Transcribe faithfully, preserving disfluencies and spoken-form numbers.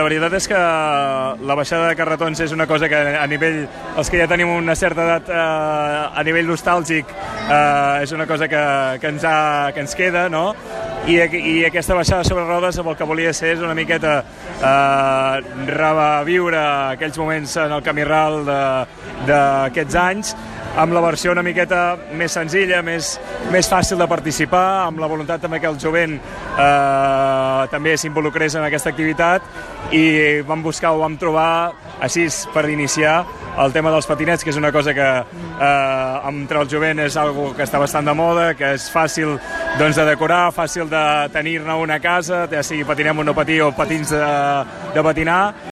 La veritat és que la baixada de carretons és una cosa que a nivell, els que ja tenim una certa edat, eh, a nivell nostàlgic, eh, és una cosa que, que, ens ha, que ens queda, no? I, i aquesta baixada sobre rodes el que volia ser és una miqueta eh, reviure aquells moments en el camí ral d'aquests anys, amb la versió una miqueta més senzilla, més, més fàcil de participar, amb la voluntat també que el jovent eh, també s'involucrés en aquesta activitat, i vam buscar, ho vam trobar així per iniciar el tema dels patinets, que és una cosa que eh, entre el jovent és algo que està bastant de moda, que és fàcil doncs, de decorar, fàcil de tenir-ne una casa, ja sigui patinem o no patir o patins de, de patinar,